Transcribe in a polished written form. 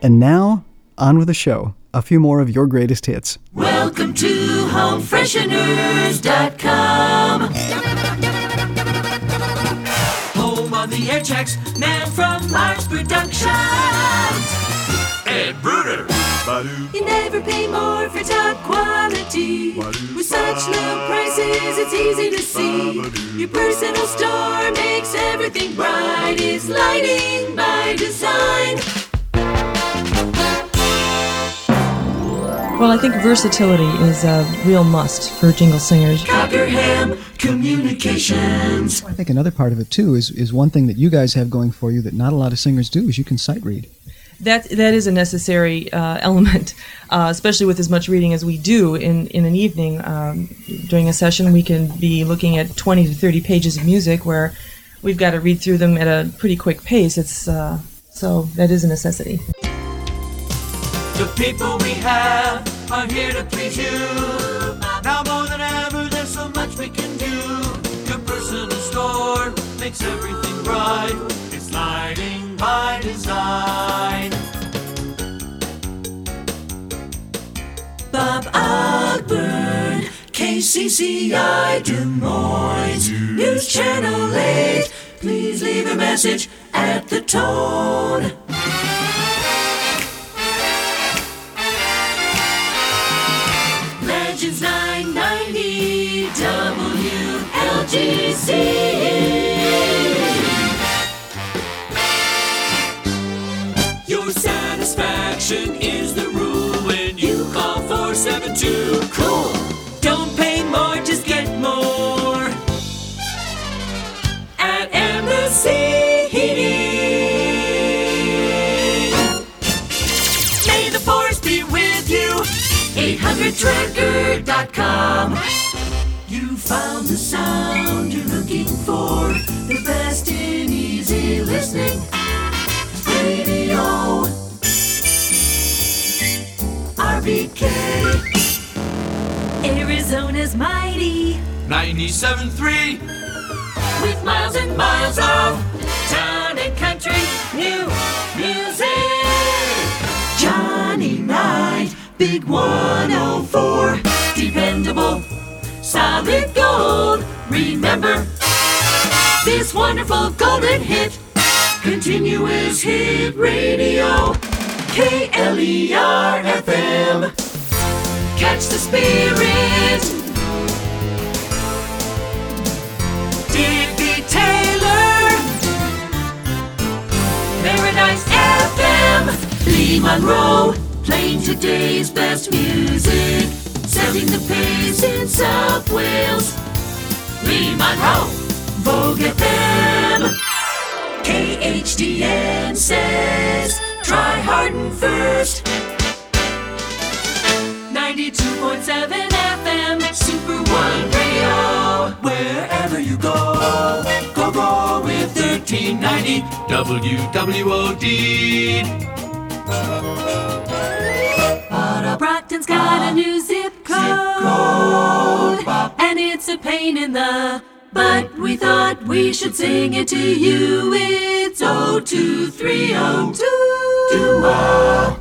And now, on with the show. A few more of your greatest hits. Welcome to HomeFresheners.com. Home of the air checks, man from Mars Productions. Ed Bruder. You never pay more for top quality. With such low prices, it's easy to see. Your personal store makes everything bright. It's lighting by design. Well, I think versatility is a real must for jingle singers. Cockerham Communications. I think another part of it, too, is one thing that you guys have going for you that not a lot of singers do, is you can sight read. That is a necessary element, especially with as much reading as we do in an evening. During a session, we can be looking at 20 to 30 pages of music where we've got to read through them at a pretty quick pace. So that is a necessity. The people we have are here to please you. Now more than ever, there's so much we can do. Your personal store makes everything bright. It's lighting by design. Bob Ogburn, KCCI Des Moines, News Channel 8. Please leave a message at the tone. Legends 990 WLGC. Your satisfaction is the rule when you call 472. Cool. Don't pay more, just get more. At Embassy Heating. May the force be with you. 800tracker.com. You found the sound you're looking for. The best in easy listening. Radio. RBK. Arizona's mighty. 97.3. With miles and miles of town and country new music. Johnny Knight. Big 104, dependable, solid gold. Remember this wonderful golden hit, continuous hit radio. KLER FM. Catch the spirit. Digby Taylor. Paradise FM. Lee Monroe. Playing today's best music, setting the pace in South Wales. Lee Monroe, Vogue FM. KHDN says, try Hardin first. 92.7 FM, Super One Radio. Wherever you go, go with 1390 WWOD. Brockton's got a new zip code, and it's a pain in the butt. We thought we should sing it to you. It's 02302.